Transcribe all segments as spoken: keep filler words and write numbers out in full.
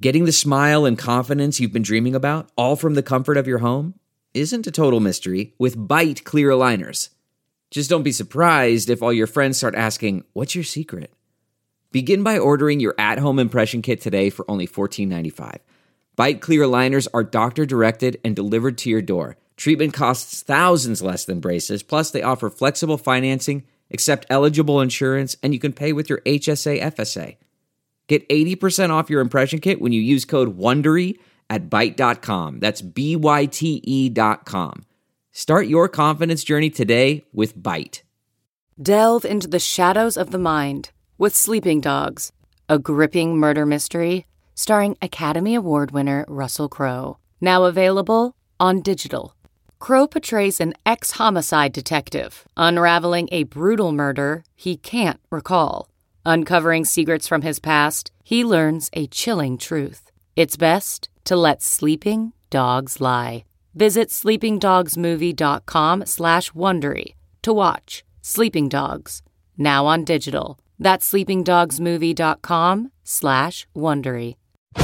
Getting the smile and confidence you've been dreaming about, all from the comfort of your home, isn't a total mystery with Bite Clear Aligners. Just don't be surprised if all your friends start asking, what's your secret? Begin by ordering your at-home impression kit today for only fourteen ninety-five. Bite Clear Aligners are doctor-directed and delivered to your door. Treatment costs thousands less than braces, plus they offer flexible financing, accept eligible insurance, and you can pay with your H S A F S A. Get eighty percent off your impression kit when you use code WONDERY at byte dot com. That's B Y T E dot com. Start your confidence journey today with Bite. Delve into the shadows of the mind with Sleeping Dogs, a gripping murder mystery starring Academy Award winner Russell Crowe. Now available on digital. Crowe portrays an ex-homicide detective unraveling a brutal murder he can't recall. Uncovering secrets from his past, he learns a chilling truth. It's best to let sleeping dogs lie. Visit sleepingdogsmovie.com slash Wondery to watch Sleeping Dogs, now on digital. That's sleepingdogsmovie.com slash Wondery.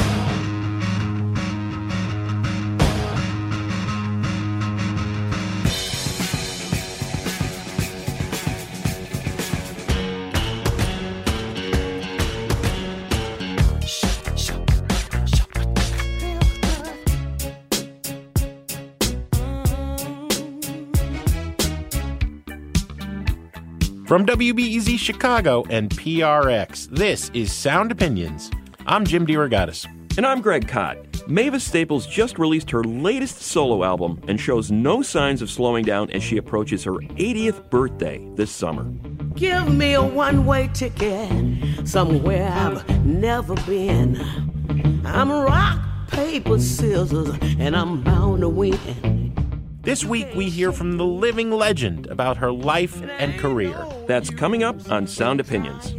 From W B E Z Chicago and P R X, this is Sound Opinions. I'm Jim DeRogatis. And I'm Greg Kot. Mavis Staples just released her latest solo album and shows no signs of slowing down as she approaches her eightieth birthday this summer. Give me a one-way ticket somewhere I've never been. I'm rock, paper, scissors, and I'm bound to win. This week, we hear from the living legend about her life and career. That's coming up on Sound Opinions.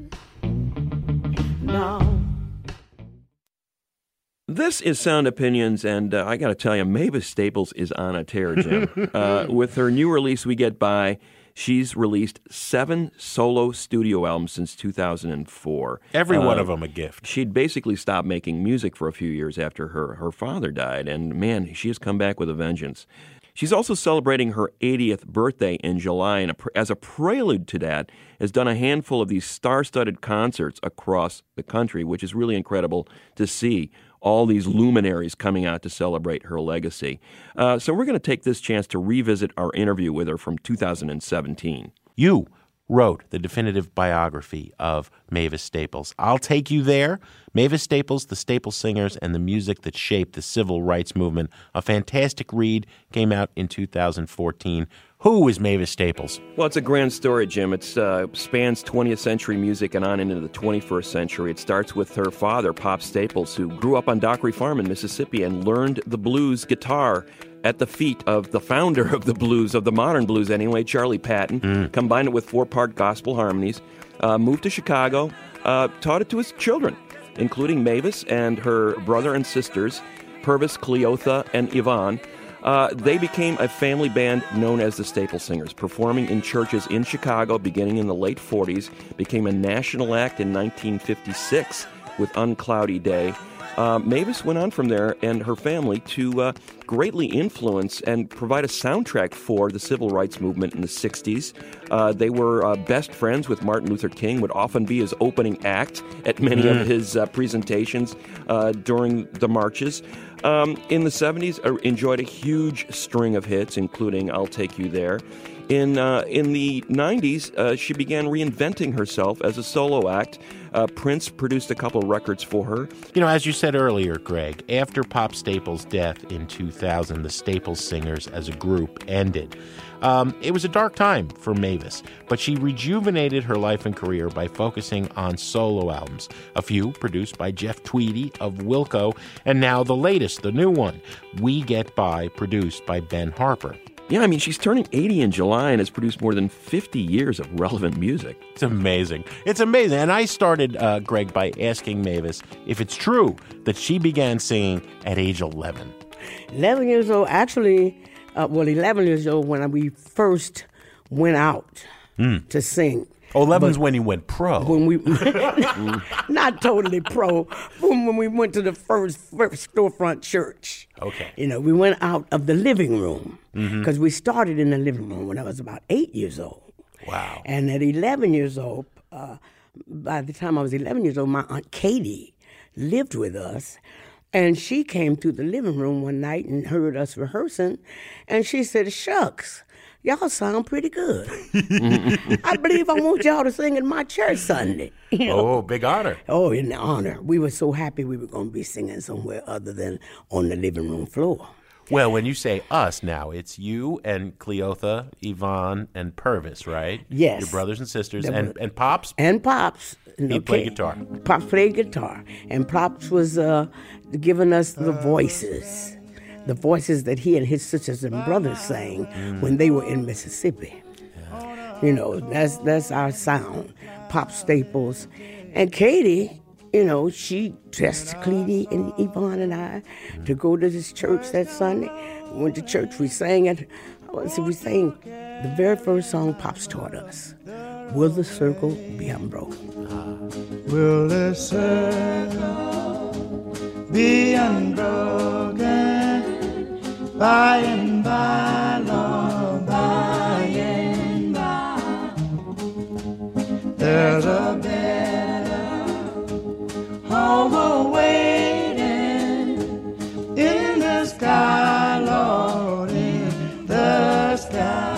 No. This is Sound Opinions, and uh, I got to tell you, Mavis Staples is on a tear, Jim. uh, with her new release, We Get By, she's released seven solo studio albums since two thousand four. Every one uh, of them a gift. She'd basically stopped making music for a few years after her, her father died, and man, she has come back with a vengeance. She's also celebrating her eightieth birthday in July, and as a prelude to that, has done a handful of these star-studded concerts across the country, which is really incredible to see. All these luminaries coming out to celebrate her legacy. Uh, so we're going to take this chance to revisit our interview with her from two thousand seventeen. You wrote the definitive biography of Mavis Staples. I'll take you there. Mavis Staples, the Staples Singers, and the music that shaped the civil rights movement. A fantastic read, came out in two thousand fourteen. Who is Mavis Staples? Well, it's a grand story, Jim. It uh, spans twentieth century music and on into the twenty-first century. It starts with her father, Pop Staples, who grew up on Dockery Farm in Mississippi and learned the blues guitar at the feet of the founder of the blues, of the modern blues anyway, Charlie Patton, mm. combined it with four-part gospel harmonies, uh, moved to Chicago, uh, taught it to his children, including Mavis and her brother and sisters, Purvis, Cleotha, and Yvonne. Uh, they became a family band known as the Staples Singers, performing in churches in Chicago beginning in the late forties, became a national act in nineteen fifty-six with Uncloudy Day. Uh, Mavis went on from there and her family to uh, greatly influence and provide a soundtrack for the civil rights movement in the sixties. Uh, they were uh, best friends with Martin Luther King, would often be his opening act at many mm. of his uh, presentations uh, during the marches. Um, in the seventies, uh, enjoyed a huge string of hits, including I'll Take You There. In uh, in the nineties, uh, she began reinventing herself as a solo act. Uh, Prince produced a couple records for her. You know, as you said earlier, Greg, after Pop Staples' death in two thousand, the Staples Singers as a group ended. Um, it was a dark time for Mavis, but she rejuvenated her life and career by focusing on solo albums, a few produced by Jeff Tweedy of Wilco, and now the latest, the new one, We Get By, produced by Ben Harper. Yeah, I mean, she's turning eighty in July and has produced more than fifty years of relevant music. It's amazing. It's amazing. And I started, uh, Greg, by asking Mavis if it's true that she began singing at age eleven. eleven years old, actually, uh, well, eleven years old when we first went out mm. to sing. Oh, eleven's when you went pro. When we, not totally pro, when, when we went to the first, first storefront church. Okay. You know, we went out of the living room because Mm-hmm. we started in the living room when I was about eight years old. Wow. And at eleven years old, uh, by the time I was eleven years old, my Aunt Katie lived with us. And she came through the living room one night and heard us rehearsing. And she said, shucks, y'all sound pretty good. I believe I want y'all to sing in my church Sunday. You know? Oh, big honor. Oh, in honor. We were so happy we were going to be singing somewhere other than on the living room floor. Well, when you say us now, it's you and Cleotha, Yvonne, and Purvis, right? Yes. Your brothers and sisters. That And, was- and Pops? And Pops. He played guitar. Pops played guitar. And Pops was uh, giving us the voices. The voices that he and his sisters and brothers sang Mm. when they were in Mississippi. You know, that's that's our sound. Pop Staples. And Katie, you know, she dressed Cleety and Yvonne and I to go to this church that Sunday. We went to church, we sang it. So we sang the very first song Pops taught us. Will the circle be unbroken? Will the circle be unbroken by and by, Lord, by and by? There's a better home awaiting in the sky, Lord, in the sky.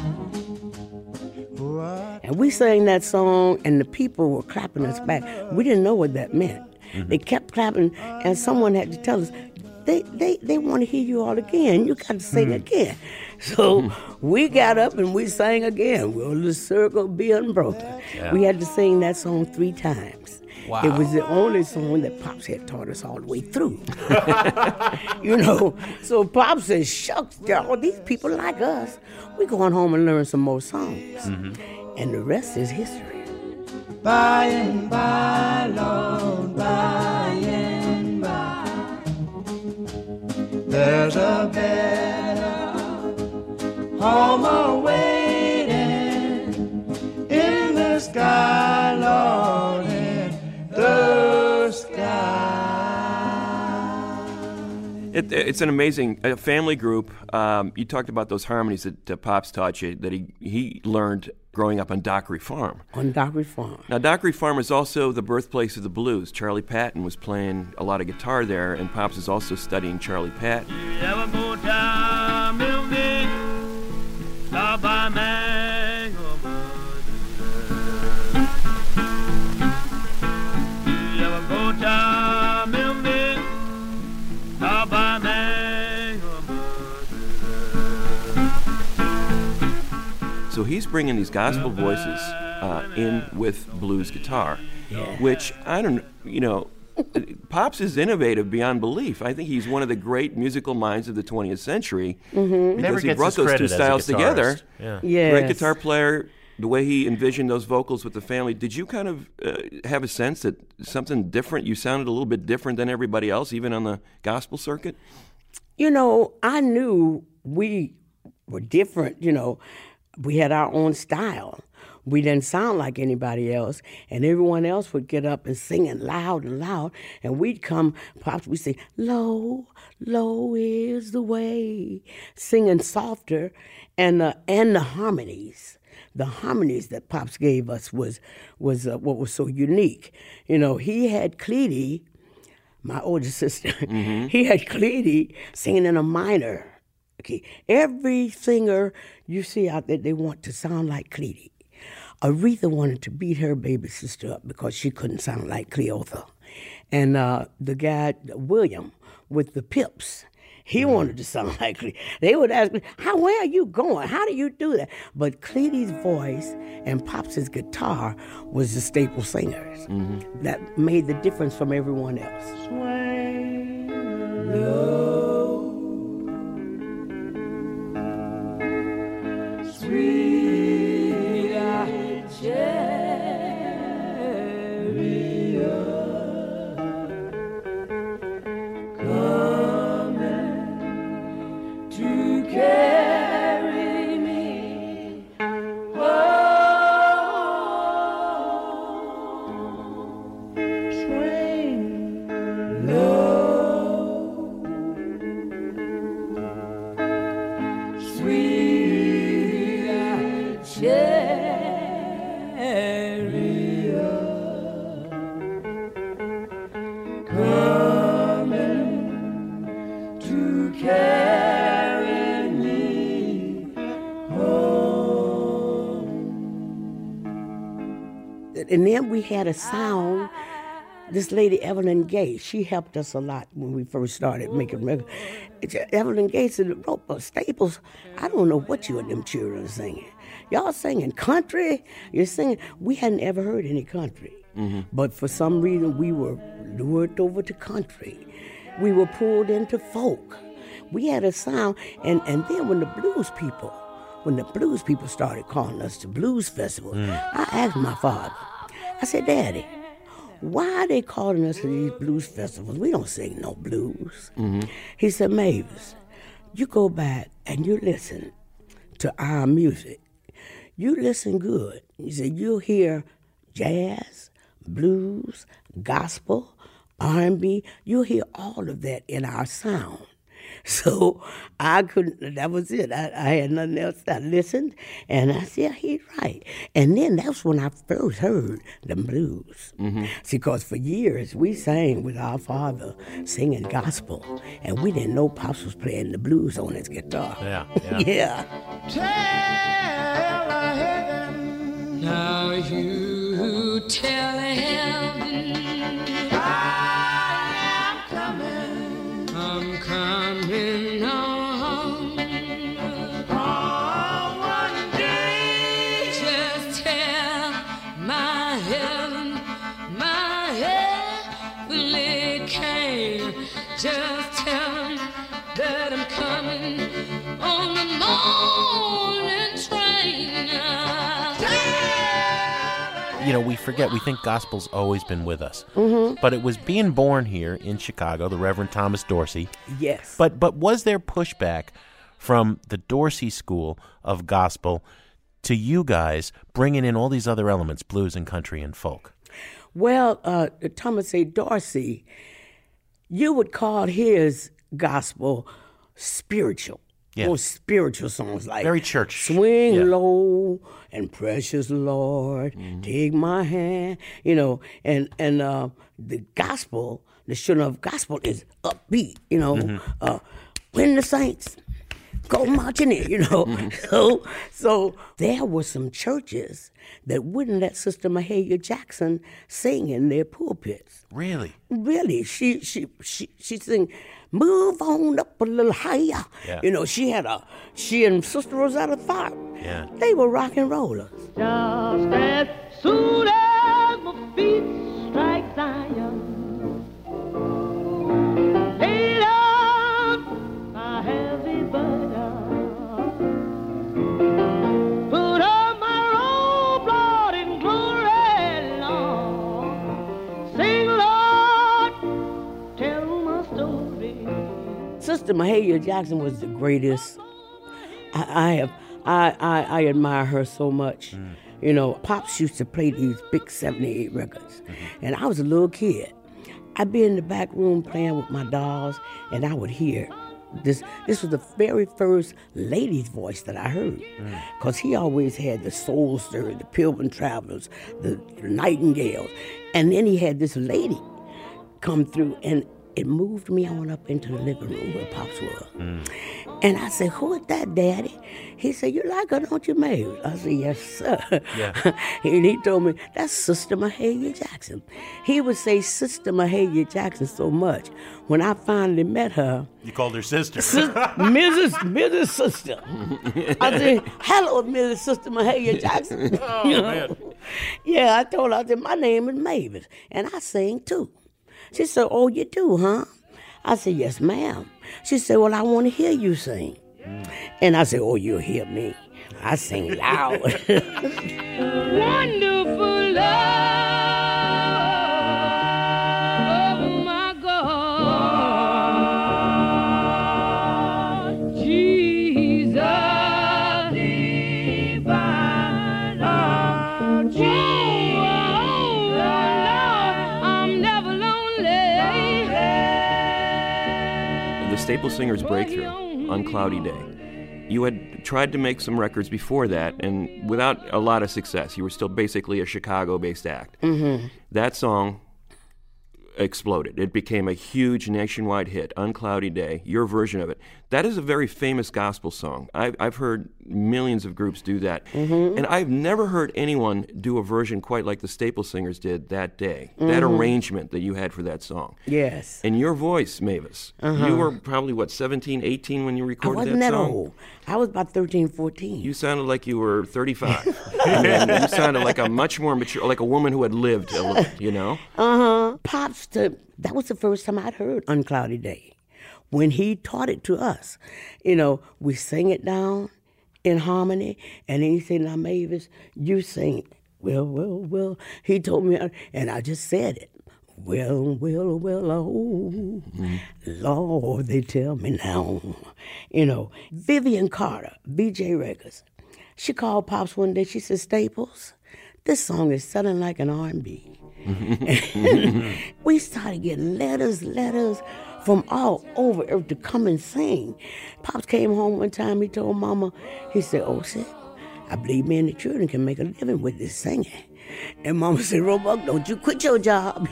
And we sang that song, and the people were clapping us back. We didn't know what that meant. They kept clapping, and someone had to tell us, they they, they want to hear you all again. You got to sing again. So we got up and we sang again. Will the circle be unbroken? Yeah. We had to sing that song three times. Wow. It was the only song that Pops had taught us all the way through. You know, so Pops said, shucks, all these people like us, we going home and learn some more songs. And the rest is history. By and by, Lord, by and by, there's a better home awaiting in the sky, Lord, in the sky. It, it's an amazing uh, family group. Um, you talked about those harmonies that uh, Pops taught you that he, he learned growing up on Dockery Farm. On Dockery Farm. Now, Dockery Farm is also the birthplace of the blues. Charlie Patton was playing a lot of guitar there, and Pops is also studying Charlie Patton. So he's bringing these gospel voices uh, in with blues guitar, Yeah. which I don't, you know, Pops is innovative beyond belief. I think he's one of the great musical minds of the twentieth century Mm-hmm. because Never he gets brought those two discredited as a styles together. guitarist. Yeah. Yes. Great guitar player. The way he envisioned those vocals with the family, did you kind of uh, have a sense that something different? You sounded a little bit different than everybody else, even on the gospel circuit. You know, I knew we were different, you know. We had our own style. We didn't sound like anybody else, and everyone else would get up and sing it loud and loud, and we'd come, Pops, we'd say, low, low is the way, singing softer, and uh, and the harmonies. The harmonies that Pops gave us was was uh, what was so unique. You know, he had Cleety, my older sister, he had Cleety singing in a minor. Okay, every singer you see out there, they want to sound like Cleety. Aretha wanted to beat her baby sister up because she couldn't sound like Cleotha. And uh, the guy, William, with the Pips, he wanted to sound like Cleety. They would ask me, "How? Where are you going? How do you do that?" But Cleety's voice and Pops' guitar was the staple singers. That made the difference from everyone else. To carry me home. and then we had a sound. This lady, Evelyn Gates, she helped us a lot when we first started making records. Evelyn Gates and the Roper Staples, I don't know what you and them children are singing. Y'all singing country? You're singing. We hadn't ever heard any country. Mm-hmm. But for some reason, we were lured over to country. We were pulled into folk. We had a sound. And, and then when the blues people, when the blues people started calling us to blues festivals, mm. I asked my father, I said, Daddy, why are they calling us to these blues festivals? We don't sing no blues. Mm-hmm. He said, Mavis, you go back and you listen to our music. You listen good. He said, you'll hear jazz, blues, gospel, R and B. You'll hear all of that in our sound. So I couldn't, that was it. I, I had nothing else. I listened, and I said, yeah, he's right. And then that's when I first heard the blues. Mm-hmm. See, because for years we sang with our father singing gospel, and we didn't know Pops was playing the blues on his guitar. Yeah, yeah. yeah. Tell heaven, now you tell heaven, I am coming. I'm coming home. Oh, one day. Just tell my heaven, my heavenly king. Just tell him that I'm coming on the morning train. You know, we forget, we think gospel's always been with us. Mm-hmm. But it was being born here in Chicago, the Reverend Thomas Dorsey. Yes. But but was there pushback from the Dorsey School of Gospel to you guys bringing in all these other elements, blues and country and folk? Well, uh, Thomas A. Dorsey, you would call his gospel spiritual. Yeah. More spiritual songs like Very church. Swing Yeah. Low and Precious Lord, mm-hmm. Take My Hand, you know, and and uh, the gospel, the children of gospel is upbeat, you know, mm-hmm. uh, when the saints go marching in, you know. Mm-hmm. So so there were some churches that wouldn't let Sister Mahalia Jackson sing in their pulpits. Really? Really, she she she she sing, move on up a little higher. Yeah. You know, she had a she and Sister Rosetta Tharpe. Yeah. They were rock and rollers. Just as soon as my feet strike Zion, lay down my heavy burden, put on my robe, Lord, in glory, Lord, sing, Lord, tell my story. Sister Mahalia Jackson was the greatest. I, I have I, I I admire her so much. Mm. You know, Pops used to play these big seventy-eight records, mm-hmm. and I was a little kid. I'd be in the back room playing with my dolls, and I would hear this. This was the very first lady's voice that I heard, because mm. he always had the Soul Stirrer, the Pilgrim Travelers, the, the Nightingales, and then he had this lady come through, and it moved me on up into the living room where Pops was. Mm. And I said, who is that, Daddy? He said, you like her, don't you, Mavis? I said, yes, sir. Yeah. And he told me, that's Sister Mahalia Jackson. He would say Sister Mahalia Jackson so much. When I finally met her... You called her sister. Sis- Missus Missus Sister. I said, hello, Missus Sister Mahalia Jackson. Oh, you know? Man. Yeah, I told her, I said, my name is Mavis, and I sing too. She said, oh, you do, huh? I said, yes, ma'am. She said, well, I want to hear you sing. Mm. And I said, oh, you'll hear me. I sing loud. Wonderful love, oh, my God. Jesus, divine love. Jesus, oh, Lord, I'm never lonely. The Staple Singers breakthrough on Cloudy Day. You had tried to make some records before that, and without a lot of success. You were still basically a Chicago-based act. Mm-hmm. That song exploded. It became a huge nationwide hit, On Cloudy Day, your version of it. That is a very famous gospel song. I've, I've heard millions of groups do that. Mm-hmm. And I've never heard anyone do a version quite like the Staples Singers did that day. Mm-hmm. That arrangement that you had for that song. Yes. And your voice, Mavis. Uh-huh. You were probably, what, seventeen, eighteen when you recorded I wasn't that that song? old. I was about thirteen, fourteen. You sounded like you were thirty-five. And you sounded like a much more mature, like a woman who had lived a little, you know? Uh-huh. Pops, to, that was the first time I'd heard Uncloudy Day. When he taught it to us, you know, we sing it down in harmony, and then he said, now, Mavis, you sing it. Well, well, well, he told me, and I just said it. Well, well, well, oh, mm-hmm. Lord, they tell me now. You know, Vivian Carter, V J Records, she called Pops one day, she said, Staples, this song is sounding like an R and B. We started getting letters, letters, from all over earth to come and sing. Pops came home one time, he told Mama, he said, oh, shit, I believe me and the children can make a living with this singing. And Mama said, Roebuck, don't you quit your job.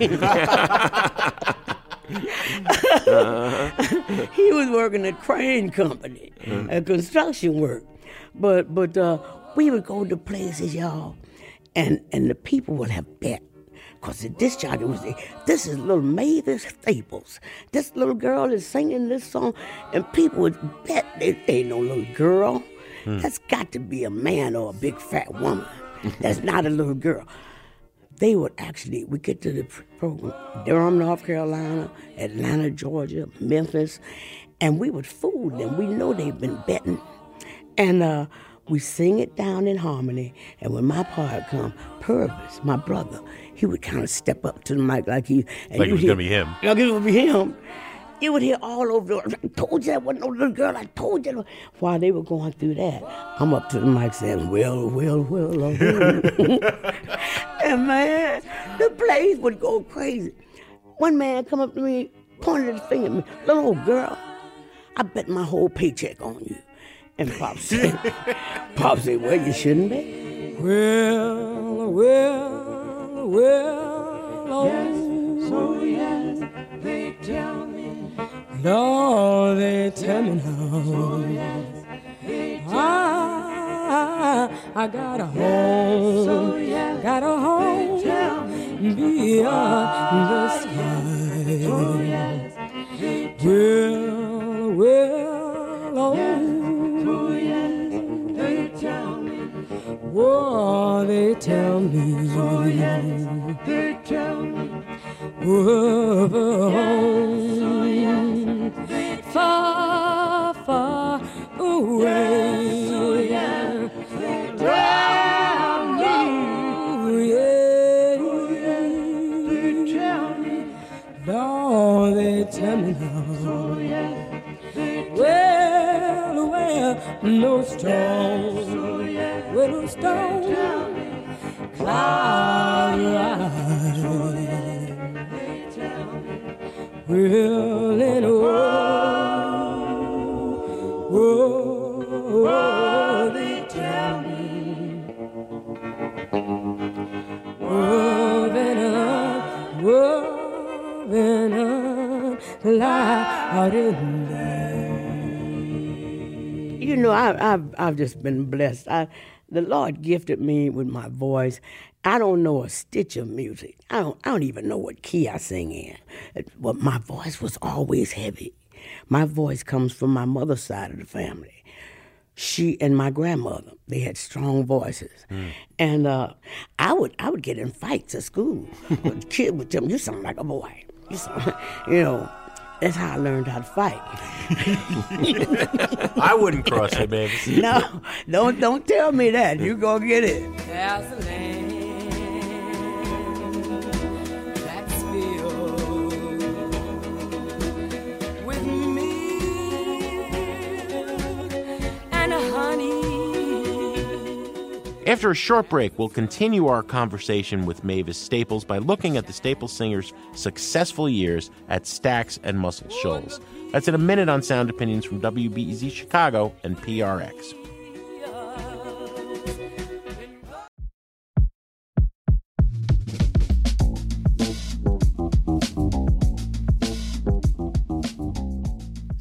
uh-huh. He was working at Crane Company, uh-huh. at construction work. But but uh, we would go to places, y'all, and, and the people would have bet. Because the disc jockey would say, this is little Mavis Staples. This little girl is singing this song. And people would bet it ain't no little girl. Hmm. That's got to be a man or a big fat woman. That's not a little girl. They would actually, we get to the program, Durham, North Carolina, Atlanta, Georgia, Memphis, and we would fool them. We know they've been betting. And uh, we sing it down in harmony. And when my part come, Purvis, my brother, he would kind of step up to the mic like he... And like it was going to be him. Like it would be him. You would hear all over, I told you that wasn't no little girl, I told you. While they were going through that, I'm up to the mic saying, well, well, well, oh, well. And man, the place would go crazy. One man come up to me, pointed his finger at me, little old girl, I bet my whole paycheck on you. And Pop said, Pop said, well, you shouldn't be. Well, well, well, oh. Yes, so yes, they tell me. Lord, they tell me now. So yes, they tell I, I got a home, so yes, got a home beyond the sky. So yes, well, well, oh. Oh, they tell me, so yes, they tell me, whoa, so yes, far, far away, so yes, they tell me, yeah, so yes, they tell me, no, they tell me now, so yes, they well, well, no storm. Little stone, cloud rise, well, and oh, oh, oh, they tell me, woven up, woven up, loud in there. You know, I, I've I've just been blessed. I. The Lord gifted me with my voice. I don't know a stitch of music. I don't, I don't even know what key I sing in. But my voice was always heavy. My voice comes from my mother's side of the family. She and my grandmother, they had strong voices. Mm. And uh, I would I would get in fights at school. The kid would tell me, you sound like a boy. You, sound, you know, that's how I learned how to fight. I wouldn't cross it, baby. No, don't don't tell me that. You gonna get it. There's a land that's filled with milk and honey. After a short break, we'll continue our conversation with Mavis Staples by looking at the Staples Singers' successful years at Stax and Muscle Shoals. That's in a minute on Sound Opinions from W B E Z Chicago and P R X.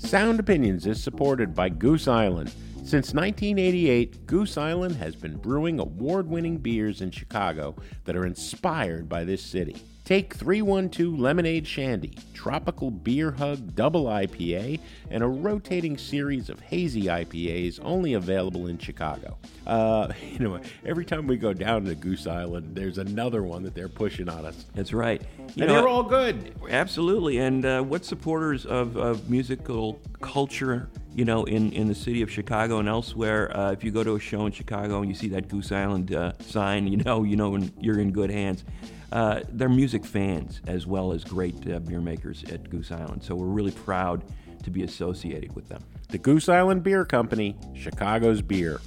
Sound Opinions is supported by Goose Island. Since nineteen eighty-eight, Goose Island has been brewing award-winning beers in Chicago that are inspired by this city. Take three one two Lemonade Shandy, Tropical Beer Hug Double I P A, and a rotating series of hazy I P As only available in Chicago. Uh, you know, every time we go down to Goose Island, there's another one that they're pushing on us. That's right. You and know, they're all good. Absolutely. And uh, what supporters of, of musical culture, you know, in, in the city of Chicago and elsewhere, uh, if you go to a show in Chicago and you see that Goose Island uh, sign, you know, you know you're in good hands. Uh, they're music fans as well as great uh, beer makers at Goose Island. So we're really proud to be associated with them. The Goose Island Beer Company, Chicago's beer.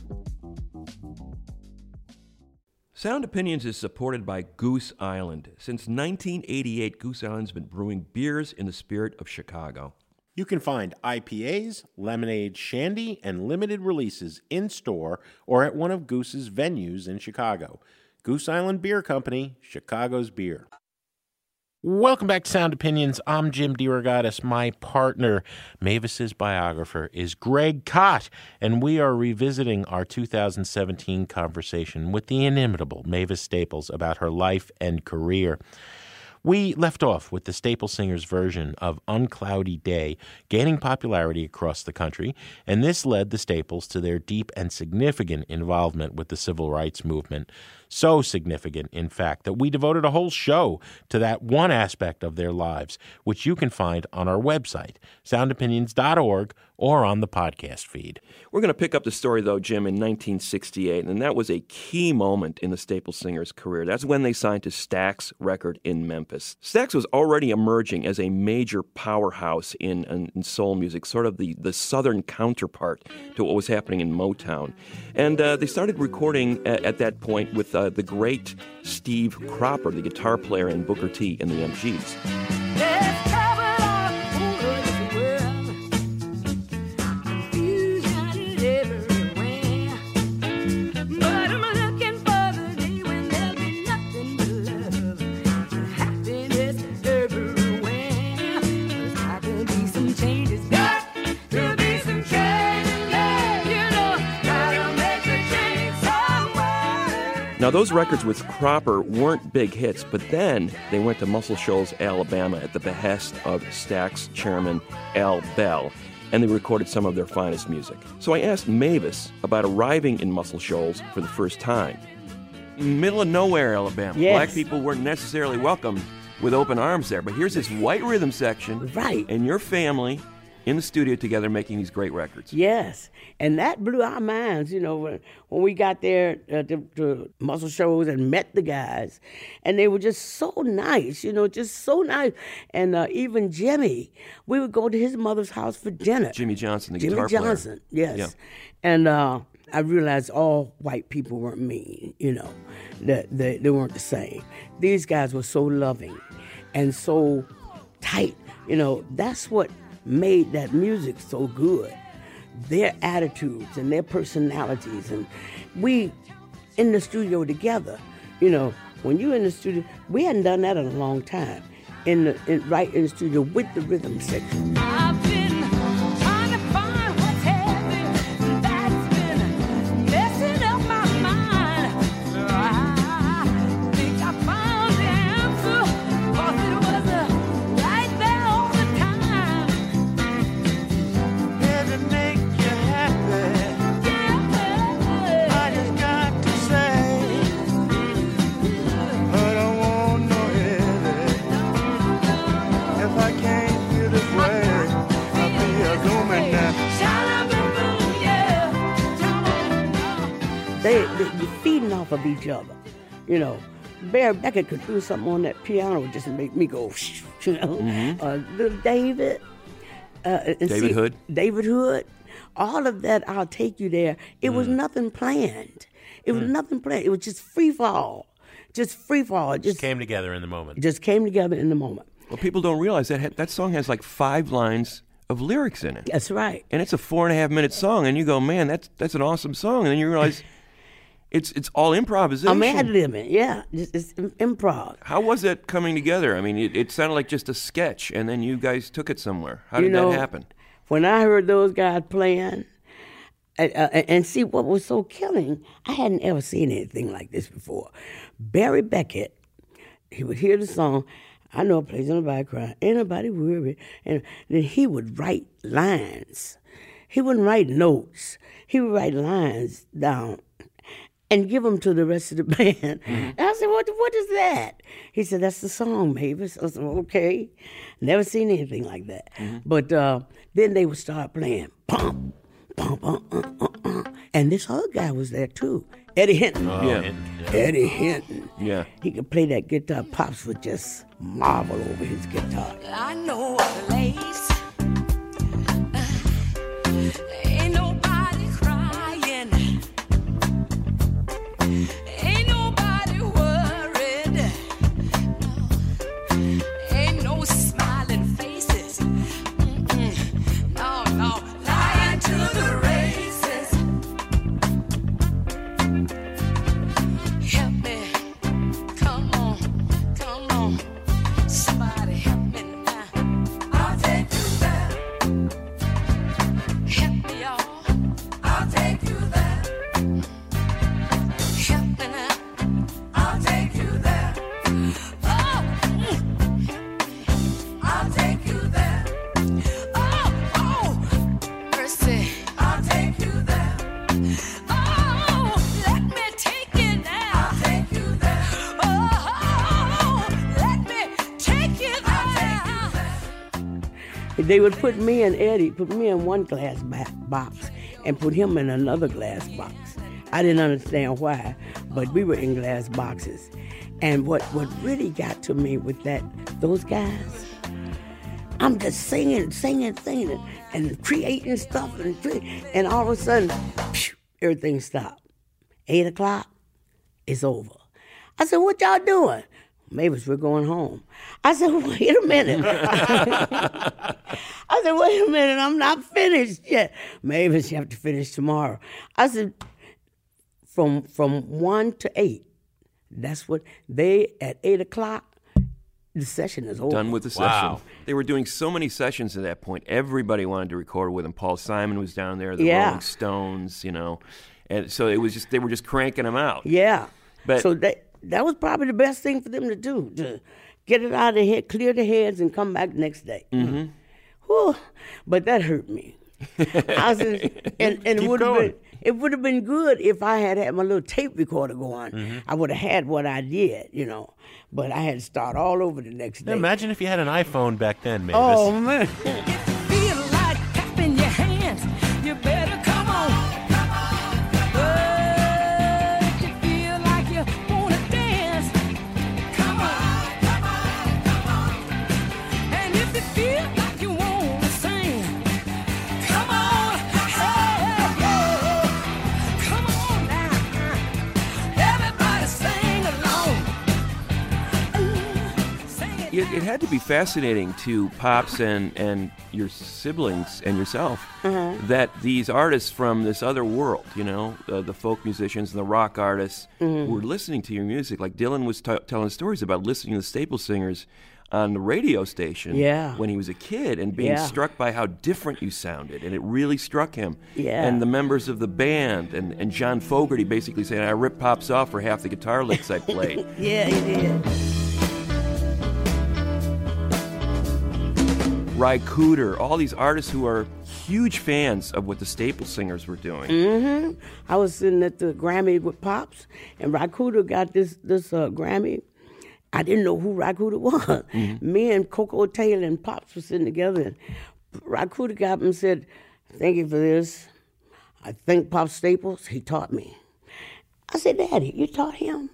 Sound Opinions is supported by Goose Island. Since nineteen eighty-eight, Goose Island's been brewing beers in the spirit of Chicago. You can find I P As, lemonade, shandy, and limited releases in-store or at one of Goose's venues in Chicago. Goose Island Beer Company, Chicago's beer. Welcome back to Sound Opinions. I'm Jim DeRogatis. My partner, Mavis's biographer, is Greg Kot, and we are revisiting our two thousand seventeen conversation with the inimitable Mavis Staples about her life and career. We left off with the Staples Singers' version of Uncloudy Day gaining popularity across the country, and this led the Staples to their deep and significant involvement with the civil rights movement. So significant, in fact, that we devoted a whole show to that one aspect of their lives, which you can find on our website, sound opinions dot org, or on the podcast feed. We're going to pick up the story, though, Jim, in nineteen sixty-eight, and that was a key moment in the Staples Singers' career. That's when they signed to Stax Record in Memphis. Stax was already emerging as a major powerhouse in, in, in soul music, sort of the, the southern counterpart to what was happening in Motown. And uh, they started recording at, at that point with uh, the great Steve Cropper, the guitar player in Booker T and the M Gs. Now, those records with Cropper weren't big hits, but then they went to Muscle Shoals, Alabama at the behest of Stax chairman Al Bell, and they recorded some of their finest music. So I asked Mavis about arriving in Muscle Shoals for the first time. Middle of nowhere, Alabama. Yes. Black people weren't necessarily welcome with open arms there, but here's this white rhythm section. Right. And your family in the studio together making these great records. Yes, and that blew our minds, you know, when, when we got there uh, to, to Muscle Shoals and met the guys, and they were just so nice, you know, just so nice. And uh, even Jimmy, we would go to his mother's house for dinner. Jimmy Johnson, the Jimmy guitar Johnson, player. yes. Yeah. And uh, I realized all white people weren't mean, you know, that they, they weren't the same. These guys were so loving and so tight, you know, that's what made that music so good. Their attitudes and their personalities, and we in the studio together, you know, when you in the studio, we hadn't done that in a long time, in the in, right in the studio with the rhythm section. I've been trying to find what's heavy, that's been messing up my mind. I think I found the answer, 'cause it was uh, right there all the time. Yeah, to make you happy, Yeah. I just got to say, I don't want no headache. If I can't feel this way, I'll be a dooming now. They, they you're feeding off of each other, you know. Barry Beckett could do something on that piano would just make me go, you know. Mm-hmm. Uh, little David, uh, and David see- Hood. David Hood, all of that. I'll take you there. It was nothing planned. It was nothing planned. It was just free fall, just free fall. It just Came together in the moment. it just came together in the moment. Well, people don't realize that that song has like five lines of lyrics in it. That's right. And it's a four and a half minute song, and you go, man, that's that's an awesome song. And then you realize it's it's all improvisation. I'm ad-libbing, yeah. It's, it's im- improv. How was that coming together? I mean, it, it sounded like just a sketch, and then you guys took it somewhere. How did You know, that happen? when I heard those guys playing, uh, uh, and see what was so killing, I hadn't ever seen anything like this before. Barry Beckett, he would hear the song, I know a place in the background, ain't nobody worried, and then he would write lines. He wouldn't write notes. He would write lines down and give them to the rest of the band. Mm-hmm. And I said, what, what is that? He said, that's the song, Mavis. I said, okay. Never seen anything like that. Mm-hmm. But uh, then they would start playing, pump, pump, uh, uh, uh, uh. And this other guy was there too, Eddie Hinton. Oh, yeah. yeah. Eddie Hinton. Yeah. He could play that guitar. Pops would just marvel over his guitar. I know a place. Ain't nobody crying. Ain't nobody worried. No. Ain't no smiling faces. Mm-mm. No, no. Lying to the races. Help me. Come on. Come on. Somebody help me now. I'll take you there. Help me, y'all. I'll take you there. Help me now. I'll take you there. Oh, mm. I'll take you there. Oh, oh, mercy. I'll take you there. Oh, let me take you there. I'll take you there. Oh, let me take you there. They would put me and Eddie, put me in one glass ba- box and put him in another glass box. I didn't understand why, but we were in glass boxes. And what, what really got to me with that, those guys, I'm just singing, singing, singing, and creating stuff, and, and all of a sudden, phew, everything stopped. Eight o'clock, it's over. I said, what y'all doing? Mavis, we're going home. I said, wait a minute. I said, wait a minute, I'm not finished yet. Mavis, you have to finish tomorrow. I said, from from one to eight, that's what they, at eight o'clock, the session is over. Done with the Wow. session. They were doing so many sessions at that point. Everybody wanted to record with him. Paul Simon was down there, the Yeah. Rolling Stones, you know. And so it was just, they were just cranking them out. Yeah. But- so that that was probably the best thing for them to do, to get it out of their head, clear their heads, and come back the next day. Mm-hmm. Whew. But that hurt me. I said, and, and it Keep would have going. been it would have been good if I had had my little tape recorder going. Mm-hmm. I would have had what I did, you know. But I had to start all over the next day. Imagine if you had an iPhone back then, Mavis. Oh man. If you feel like clapping your hands, you better come on. Come on, come on. If you feel like you wanna dance, come on, come on, come on. And if you feel like you wanna sing, come on, hey, yeah. Come on now. Everybody sing along. Ooh, sing it. It, it had to be fascinating to Pops and, and your siblings and yourself that these artists from this other world, you know, uh, the folk musicians and the rock artists were listening to your music. Like Dylan was t- telling stories about listening to the Staple Singers on the radio station Yeah. when he was a kid and being Yeah. struck by how different you sounded. And it really struck him. Yeah. And the members of the band and, and John Fogerty basically saying, I ripped Pops off for half the guitar licks I played. Yeah, he did. Ry Cooder, all these artists who are huge fans of what the Staple Singers were doing. Mm-hmm. I was sitting at the Grammy with Pops, and Rakuda got this this uh, Grammy. I didn't know who Rakuda was. Mm-hmm. Me and Coco Taylor and Pops were sitting together, and Rakuda got up and said, "Thank you for this. I thank Pop Staples. He taught me." I said, "Daddy, you taught him?"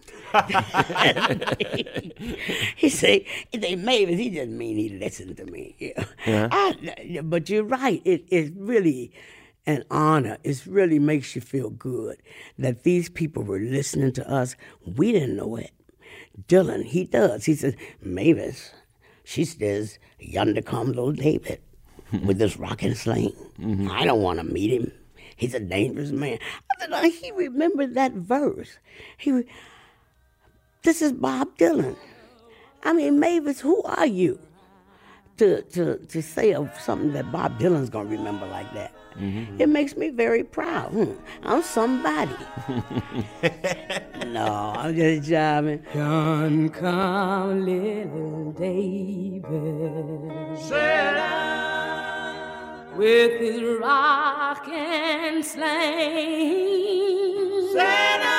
He said, "They Mavis, he didn't mean he listened to me." Yeah. Yeah. I, but you're right. It, it's really an honor. It really makes you feel good that these people were listening to us. We didn't know it. Dylan, he does. He says, "Mavis, she says, yonder come little David with this rocking sling. Mm-hmm. I don't want to meet him. He's a dangerous man." I said, "Oh, he remembered that verse. He, this is Bob Dylan. I mean, Mavis, who are you to to to say of something that Bob Dylan's gonna remember like that. Mm-hmm. It makes me very proud. Hmm, I'm somebody. No, I'm just jiving. Come, come, little David. Sit down with his rock and sling. Sit down.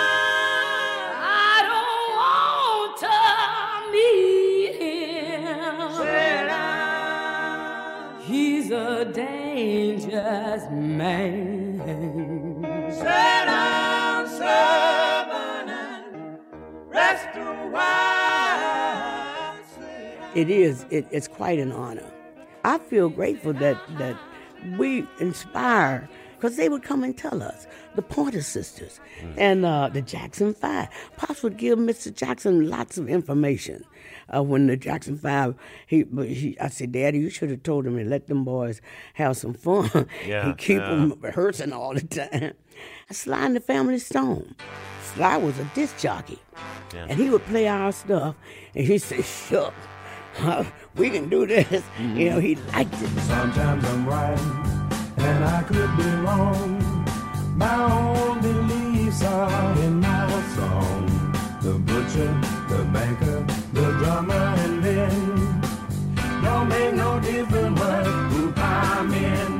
I don't want to meet him. Sit down. He's a dangerous man. Sit down, servant, and rest a while. It is. It, it's quite an honor. I feel grateful that that we inspire, because they would come and tell us, the Pointer Sisters mm. and uh, the Jackson Five. Pops would give Mister Jackson lots of information. Uh, when the Jackson Five, he, he, I said, Daddy, you should have told him to let them boys have some fun. Yeah, he keep yeah. them rehearsing all the time. Sly and the Family Stone. Sly was a disc jockey, yeah. and he would play our stuff, and he said, "Shucks, uh, we can do this." Mm-hmm. You know, he liked it. Sometimes I'm right, and I could be wrong. My own beliefs are in my song. The butcher, the banker, the drummer, and then don't make no difference what group I'm in.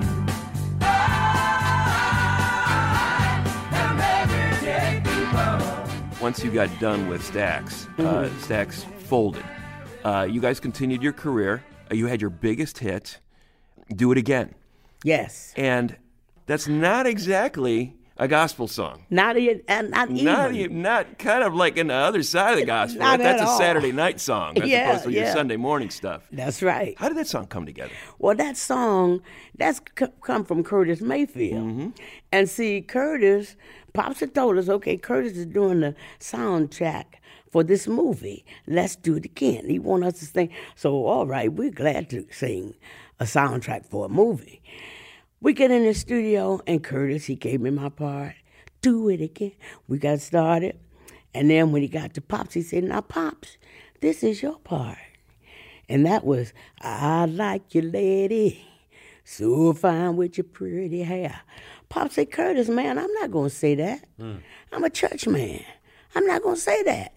Once you got done with Stax, uh, Mm-hmm. Stax folded. Uh, you guys continued your career. Uh, you had your biggest hit, "Do It Again," Yes. and that's not exactly a gospel song. Not, e- and not even. Not, e- not kind of like in the other side of the gospel. Not right? That's at a all. Saturday night song as Yeah, opposed to your yeah. Sunday morning stuff. That's right. How did that song come together? Well, that song, that's c- come from Curtis Mayfield. Mm-hmm. And see, Curtis, Pops had told us, okay, Curtis is doing the soundtrack for this movie. Let's do it again. He want us to sing. So, all right, we're glad to sing a soundtrack for a movie. We get in the studio, and Curtis, he gave me my part. Do it again. We got started. And then when he got to Pops, he said, now, Pops, this is your part. And that was, I like you, lady, so fine with your pretty hair. Pops said, Curtis, man, I'm not going to say that. Mm. I'm a church man. I'm not going to say that.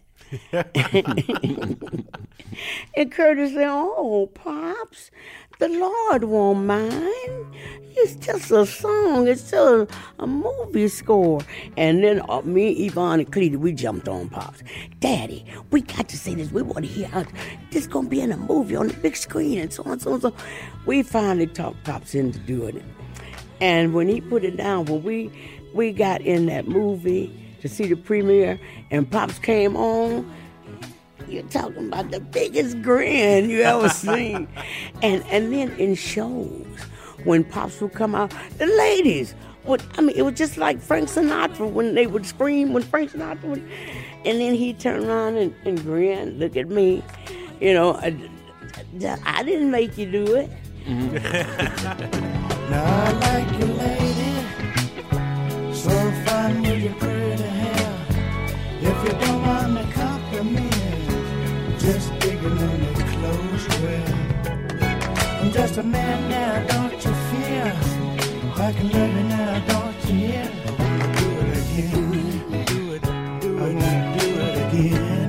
And Curtis said, oh, Pops, the Lord won't mind. It's just a song. It's still a, a movie score. And then uh, me, Yvonne, and Cleety, we jumped on Pops. Daddy, we got to say this. We want to hear how this is going to be in a movie on the big screen and so on and so on. So we finally talked Pops into doing it. And when he put it down, when we, we got in that movie to see the premiere, and Pops came on, you're talking about the biggest grin you ever seen. and and then in shows, when Pops would come out, the ladies would, I mean, it was just like Frank Sinatra when they would scream when Frank Sinatra would, and then he'd turn around and, and grin, look at me. You know, I, I didn't make you do it. Now I like you, lady, so fine with your pretty hair. If you don't want me compliment, just dig a little close, well. I'm just a man now, don't you fear? I can love you now, don't you hear? I wanna do it again, do it, do it, I wanna do it again.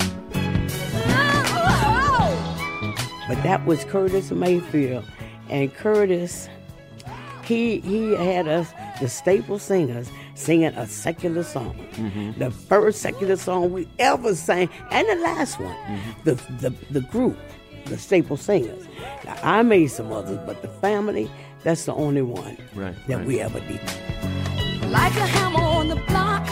But that was Curtis Mayfield, and Curtis, he he had us, the Staple Singers, singing a secular song. Mm-hmm. The first secular song we ever sang, and the last one. Mm-hmm. The, the the group, the Staple Singers. Now, I made some others, but the family, that's the only one right, that right. we ever did. Like a hammer on the block,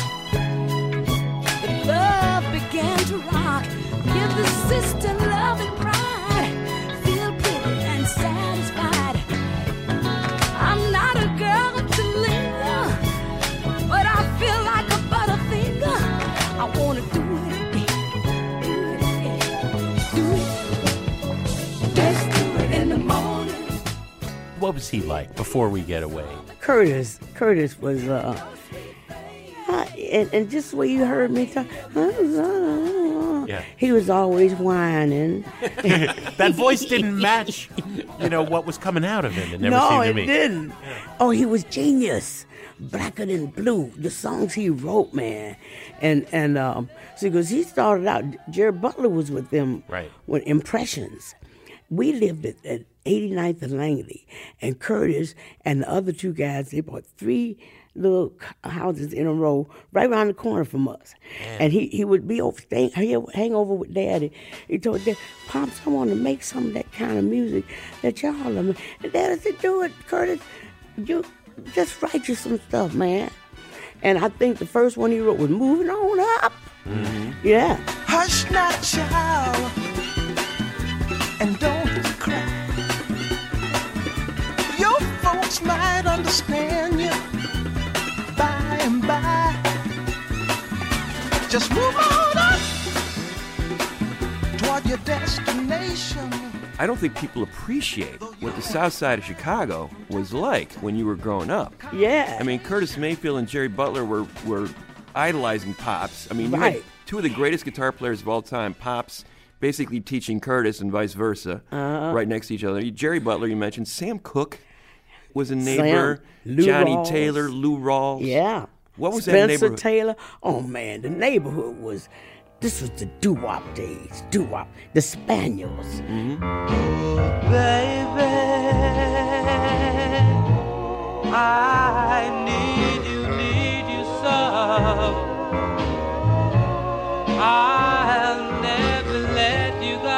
the love began to rock. Give the sister love and pride, feel pretty and satisfied. I'm not a girl to linger, but I feel like a butterfinger. I wanna do it again, do it again, do it. Let's do it in the morning. What was he like before we get away? Curtis, Curtis was, uh, uh and, and just the way you heard me talk, Well, Yeah. he was always whining. That voice didn't match, you know, what was coming out of him. It never no, seemed to it me. didn't. Oh, he was genius. Blacker Than Blue, the songs he wrote, man. And, and um, see, because he started out, Jerry Butler was with them Right. with Impressions. We lived at, at eighty-ninth and Langley, and Curtis and the other two guys, they bought three little c- houses in a row right around the corner from us. And he, he would be over, stay, he would hang over with Daddy. He told Dad, Pops, I want to make some of that kind of music that y'all are. And Daddy said, do it, Curtis. You just write you some stuff, man. And I think the first one he wrote was Moving On Up. Mm-hmm. Yeah. Hush not, child, and don't cry. Your folks might understand you by and by. Just move on up toward your destination. I don't think people appreciate what the South Side of Chicago was like when you were growing up. Yeah. I mean, Curtis Mayfield and Jerry Butler were, were idolizing Pops. I mean, you Right. had two of the greatest guitar players of all time, Pops basically teaching Curtis and vice versa, Uh-huh. right next to each other. Jerry Butler, you mentioned. Sam Cooke was a neighbor. Sam, Lou Johnny Rawls. Taylor, Lou Rawls. Yeah. What was that Spencer neighborhood? Taylor. Oh, man, the neighborhood was, this was the doo-wop days, doo-wop, the Spaniels. Baby, I need you, need you so. I'll never let you go.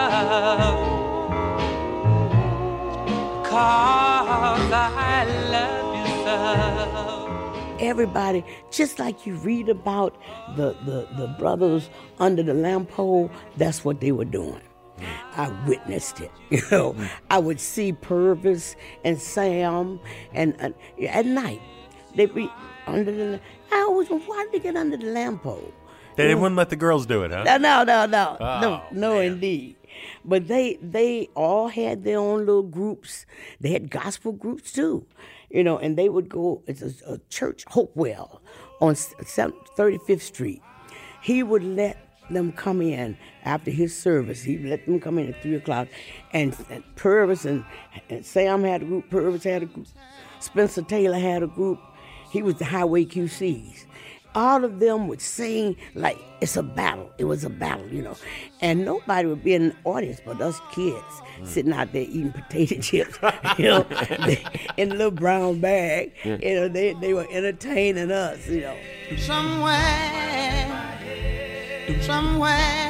'Cause I love you so. Everybody, just like you read about the, the, the brothers under the lamp pole, that's what they were doing. I witnessed it, you know. I would see Purvis and Sam, and, and at night, they'd be under the, I always wondered, why did they get under the lamp pole? They wouldn't let the girls do it, huh? No, no, no, no, Oh, no, no, man. indeed. But they they all had their own little groups. They had gospel groups too, you know. And they would go. It's a, a church, Hopewell, on thirty-fifth Street. He would let them come in after his service. He'd let them come in at three o'clock, and, and Purvis and, and Sam had a group. Purvis had a group. Spencer Taylor had a group. He was the Highway Q Cs. All of them would sing like it's a battle. It was a battle, you know. And nobody would be in the audience but us kids sitting out there eating potato chips, you know, in a little brown bag. You know, they, they were entertaining us, you know. Somewhere, somewhere,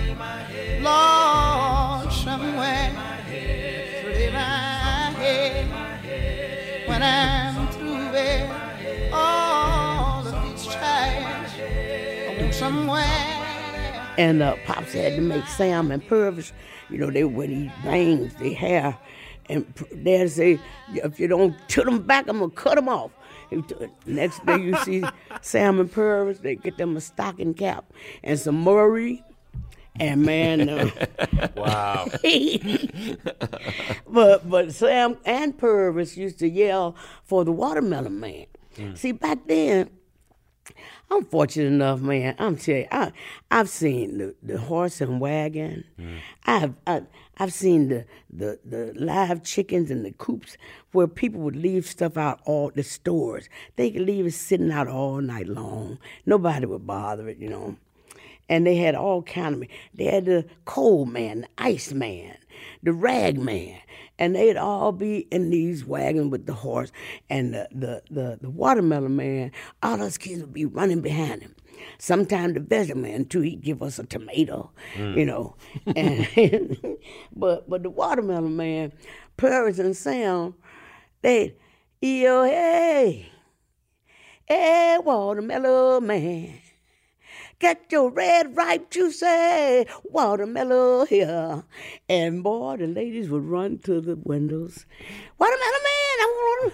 Lord, somewhere, lay my head when I'm through it. All of these trials, somewhere. And uh, Pops had to make Sam and Purvis, you know, they wear these bangs, their hair. And Dad say, if you don't put them back, I'm going to cut them off. Next day you see Sam and Purvis, they get them a stocking cap and some Murray. And man, uh, Wow. but but Sam and Purvis used to yell for the Watermelon Man. See, back then, I'm fortunate enough, man. I'm telling you, I, I've seen the, the horse and wagon. I've I, I've seen the, the the live chickens and the coops where people would leave stuff out all the stores. They could leave it sitting out all night long. Nobody would bother it, you know. And they had all kind of, they had the coal man, the ice man, the rag man, and they'd all be in these wagons with the horse, and the the the, the watermelon man, all those kids would be running behind him. Sometimes the vegetable man too, he'd give us a tomato, you know. And but but the watermelon man, Purvis and Sam, they, yo hey, hey watermelon man. Get your red, ripe, juicy watermelon here. And boy, the ladies would run to the windows. Watermelon man, I want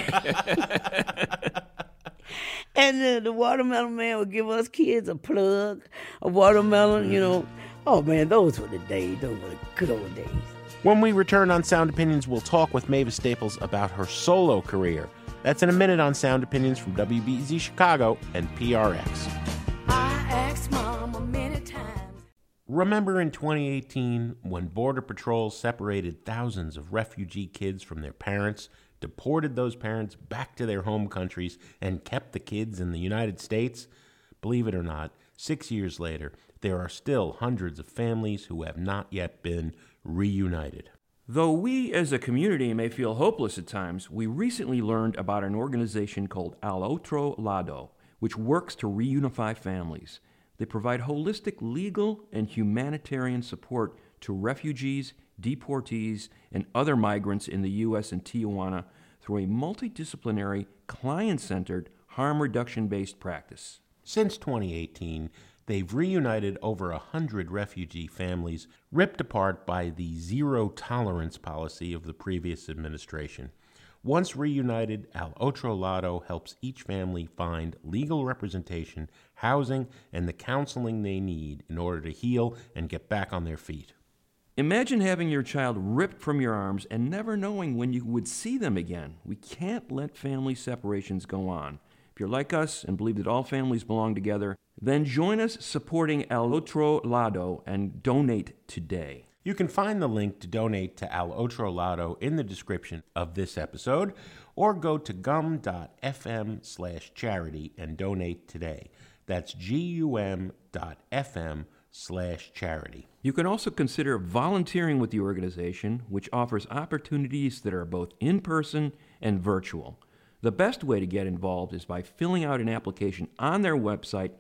one. And then the watermelon man would give us kids a plug, a watermelon, you know. Oh, man, those were the days. Those were the good old days. When we return on Sound Opinions, we'll talk with Mavis Staples about her solo career. That's in a minute on Sound Opinions from W B E Z Chicago and P R X. I asked Mama many times. Remember in twenty eighteen when Border Patrol separated thousands of refugee kids from their parents, deported those parents back to their home countries, and kept the kids in the United States? Believe it or not, six years later, there are still hundreds of families who have not yet been reunited. Though we as a community may feel hopeless at times, we recently learned about an organization called Al Otro Lado, which works to reunify families. They provide holistic legal and humanitarian support to refugees, deportees, and other migrants in the U S and Tijuana through a multidisciplinary, client-centered, harm reduction-based practice. Since twenty eighteen, they've reunited over a hundred refugee families ripped apart by the zero-tolerance policy of the previous administration. Once reunited, Al Otro Lado helps each family find legal representation, housing, and the counseling they need in order to heal and get back on their feet. Imagine having your child ripped from your arms and never knowing when you would see them again. We can't let family separations go on. If you're like us and believe that all families belong together, then join us supporting Al Otro Lado and donate today. You can find the link to donate to Al Otro Lado in the description of this episode, or go to gum.fm slash charity and donate today. That's gum.fm slash charity. You can also consider volunteering with the organization, which offers opportunities that are both in-person and virtual. The best way to get involved is by filling out an application on their website,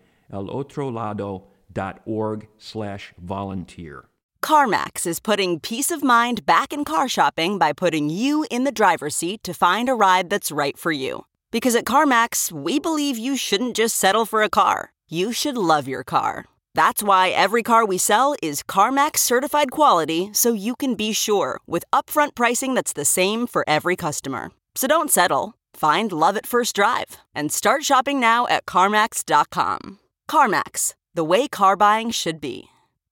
alotrolado.org slash volunteer. CarMax is putting peace of mind back in car shopping by putting you in the driver's seat to find a ride that's right for you. Because at CarMax, we believe you shouldn't just settle for a car. You should love your car. That's why every car we sell is CarMax certified quality, so you can be sure with upfront pricing that's the same for every customer. So don't settle. Find love at first drive and start shopping now at CarMax dot com. CarMax, the way car buying should be.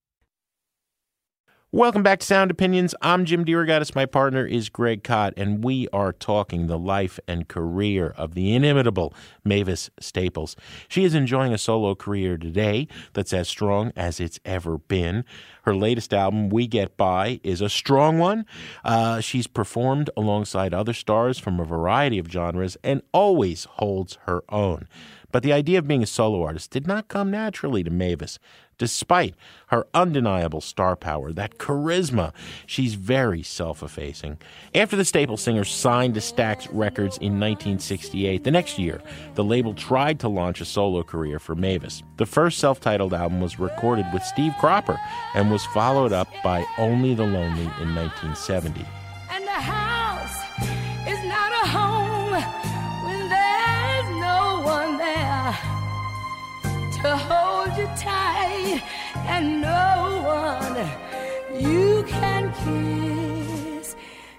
Welcome back to Sound Opinions. I'm Jim DeRogatis. My partner is Greg Kot, and we are talking the life and career of the inimitable Mavis Staples. She is enjoying a solo career today that's as strong as it's ever been. Her latest album, We Get By, is a strong one. Uh, she's performed alongside other stars from a variety of genres and always holds her own. But the idea of being a solo artist did not come naturally to Mavis. Despite her undeniable star power, that charisma, she's very self-effacing. After the Staples Singers signed to Stax Records in nineteen sixty-eight, the next year, the label tried to launch a solo career for Mavis. The first self-titled album was recorded with Steve Cropper and was followed up by Only the Lonely in nineteen seventy. And the house is not a home when there's no one there to hold you tight, and no one you can kiss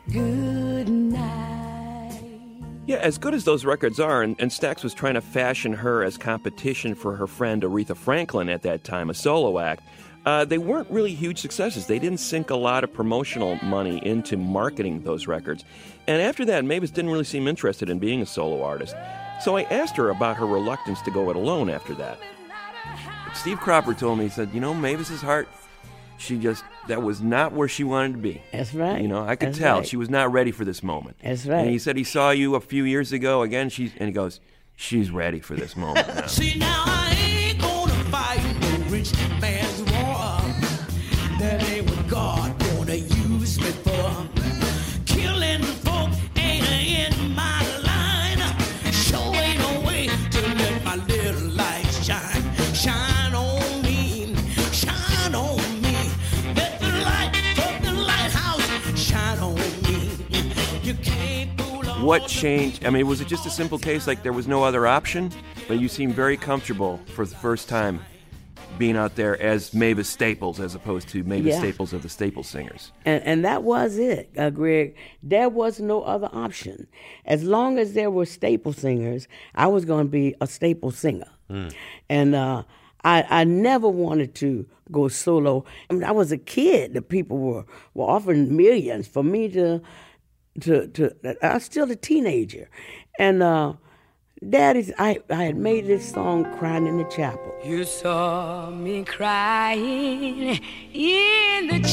goodnight. Yeah, as good as those records are, and, and Stax was trying to fashion her as competition for her friend Aretha Franklin at that time, a solo act, uh, they weren't really huge successes. They didn't sink a lot of promotional money into marketing those records. And after that, Mavis didn't really seem interested in being a solo artist. So I asked her about her reluctance to go it alone after that. Steve Cropper told me, he said, you know, Mavis's heart, she just, that was not where she wanted to be. That's right. You know, I could That's tell right. she was not ready for this moment. That's right. And he said he saw you a few years ago again, she's, and he goes, she's ready for this moment now. See, now I ain't gonna fight no rich man's war. That ain't what God gonna use me for. Killing folk ain't in my line. Sure ain't no way to let my little light shine. Shine on me, shine on me. Let the light from the lighthouse shine on me. You can't pull off. What changed? I mean, was it just a simple case like there was no other option? But you seem very comfortable for the first time being out there as Mavis Staples as opposed to Mavis Yeah. Staples of the Staples Singers. And, and that was it, uh, Greg. There was no other option. As long as there were staple singers, I was going to be a staple singer. Mm. And uh, I, I never wanted to go solo. I mean, I was a kid. The people were, were offering millions for me to, to, to, I was still a teenager. And uh, Daddy's, I, I had made this song, Crying in the Chapel. You saw me crying in the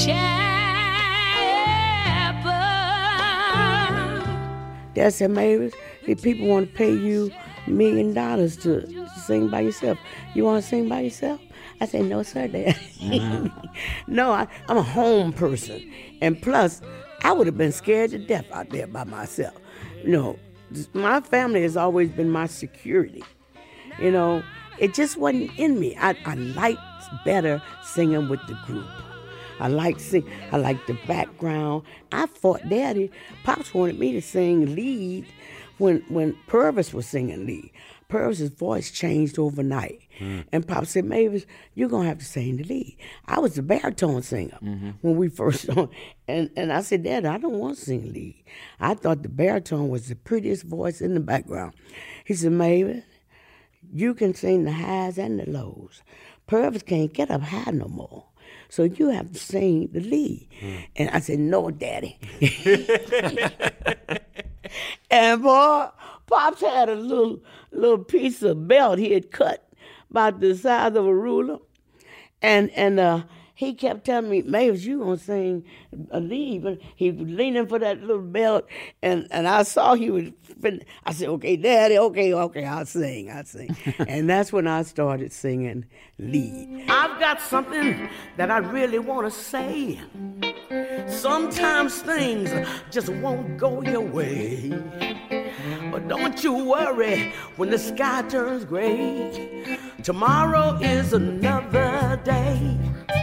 chapel. Dad said, Mavis, these people want to pay you a million dollars to sing by yourself. You want to sing by yourself? I said, no, sir, Dad. Mm-hmm. No, I, I'm a home person. And plus, I would have been scared to death out there by myself. You know, my family has always been my security. You know, it just wasn't in me. I, I liked better singing with the group. I liked sing. I liked the background. I fought Daddy. Pops wanted me to sing lead when when Purvis was singing lead. Purvis's voice changed overnight. Mm. And Pop said, Mavis, you're going to have to sing the lead. I was the baritone singer mm-hmm. when we first started. And, and I said, Dad, I don't want to sing lead. I thought the baritone was the prettiest voice in the background. He said, Mavis, you can sing the highs and the lows. Purvis can't get up high no more. So you have to sing the lead. Mm. And I said, no, Daddy. And boy, Pops had a little little piece of belt he had cut about the size of a ruler. And and uh, he kept telling me, Mavis, you gonna sing a lead. But he was leaning for that little belt, and, and I saw he was, I said, okay, Daddy, okay, okay, I'll sing, I'll sing. And that's when I started singing lead. I've got something that I really want to say. Sometimes things just won't go your way. But don't you worry when the sky turns gray. Tomorrow is another day.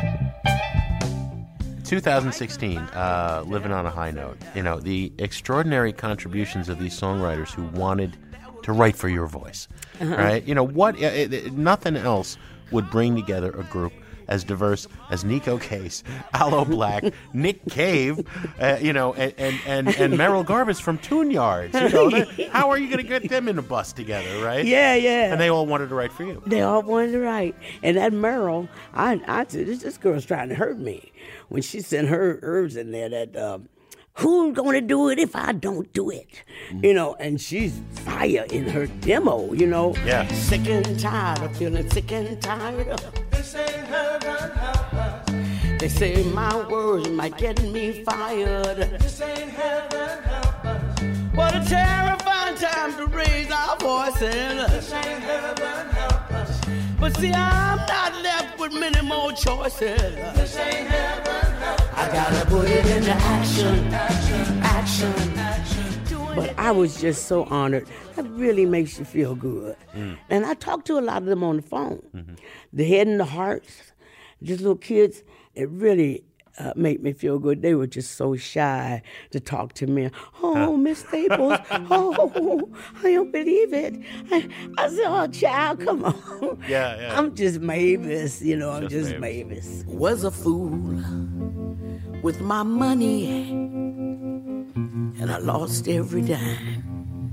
twenty sixteen, uh, living on a high note. You know, the extraordinary contributions of these songwriters who wanted to write for your voice, uh-huh. right? You know, what? It, it, nothing else would bring together a group as diverse as Nico Case, Aloe Black, Nick Cave, uh, you know, and and, and, and Merrill Garbus from Tune Yards. You know, they, how are you going to get them in a bus together, right? Yeah, yeah. And they all wanted to write for you. They all wanted to write. And that Merrill, I, I said, this, this girl's trying to hurt me. When she sent her herbs in there that, um, who's going to do it if I don't do it? Mm. You know, and she's fire in her demo, you know. Yeah. Sick and tired of feeling sick and tired of. This ain't heaven, help us. They say my words might get me fired. This ain't heaven, help us. What a terrifying time to raise our voices. This ain't heaven, help us. But see, I'm not left with many more choices. This ain't heaven, help us. I gotta put it into action, Action, action. action. But I was just so honored. That really makes you feel good. Mm. And I talked to a lot of them on the phone. Mm-hmm. The Head and the Hearts, just little kids, it really uh, made me feel good. They were just so shy to talk to me. Oh, huh. Miss Staples, oh, I don't believe it. I, I said, oh, child, come on. Yeah, yeah. I'm just Mavis, you know, I'm just, just Mavis. Mavis. Was a fool with my money, and I lost every dime.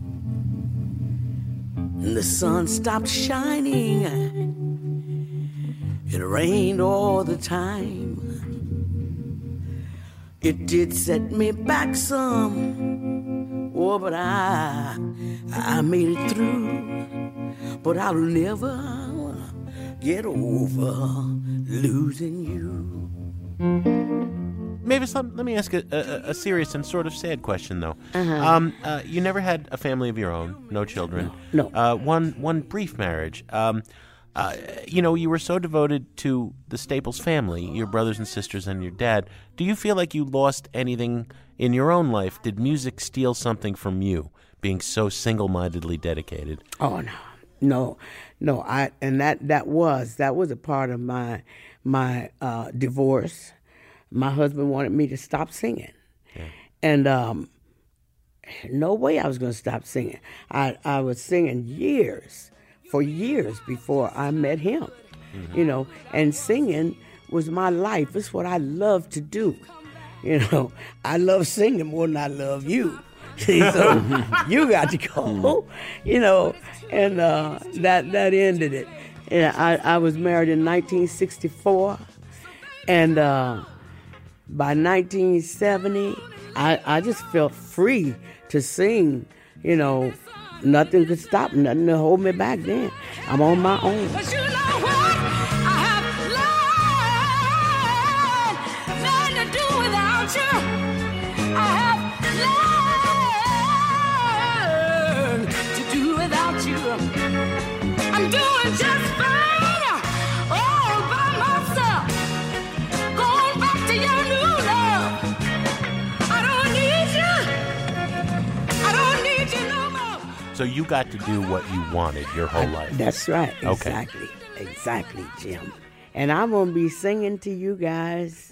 And the sun stopped shining. It rained all the time. It did set me back some. Oh, but I, I made it through. But I'll never get over losing you. Mavis, let, let me ask a, a, a serious and sort of sad question, though. Uh-huh. Um, uh, you never had a family of your own, no children. No. Uh, one one brief marriage. Um, uh, you know, you were so devoted to the Staples family, your brothers and sisters and your dad. Do you feel like you lost anything in your own life? Did music steal something from you, being so single-mindedly dedicated? Oh, no. No, no. I and that, that was that was a part of my my uh, divorce. My husband wanted me to stop singing. Yeah. And um, no way I was going to stop singing. I, I was singing years, for years before I met him, mm-hmm. you know, and singing was my life. It's what I love to do. You know, I love singing more than I love you. See, so you got to go, you know, and uh, that, that ended it. And I, I was married in nineteen sixty-four, and uh, by nineteen seventy, I, I just felt free to sing, you know, nothing could stop, nothing to hold me back then. I'm on my own. But you know what? I have learned, learned to do without you. I have learned to do without you. I'm doing just fine all by myself. Going back to your new love. I don't need you. I don't need you no more. So you got to do what you wanted your whole life. That's right. Okay. Exactly. Exactly, Jim. And I'm going to be singing to you guys